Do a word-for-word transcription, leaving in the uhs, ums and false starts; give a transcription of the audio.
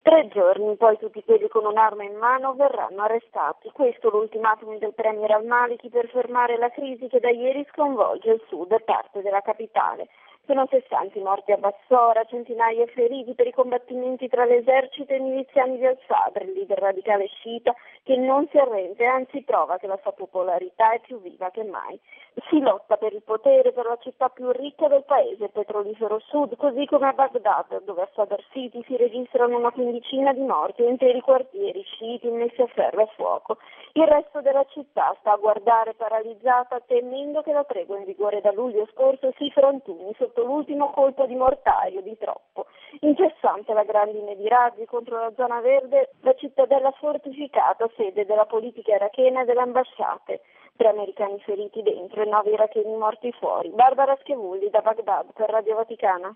Tre giorni, poi tutti quelli con un'arma in mano verranno arrestati. Questo l'ultimatum del premier al-Maliki per fermare la crisi che da ieri sconvolge il sud e parte della capitale. Sono sessanta morti a Bassora, centinaia feriti per i combattimenti tra l'esercito e i miliziani di al-Sadr, il leader radicale sciita che non si arrende, anzi prova che la sua popolarità è più viva che mai. Si lotta per il potere per la città più ricca del paese, il petrolifero sud, così come a Baghdad, dove a Sadr City si registrano una quindicina di morti e interi quartieri sciiti messi a ferro e a fuoco. Il resto della città sta a guardare paralizzata, temendo che la tregua in vigore da luglio scorso si frantumi sotto l'ultimo colpo di mortaio di troppo. Incessante la grandine di razzi contro la zona verde, la cittadella fortificata, sede della politica irachena e delle ambasciate. Tre americani feriti dentro e nove iracheni morti fuori. Barbara Schevulli da Baghdad per Radio Vaticana.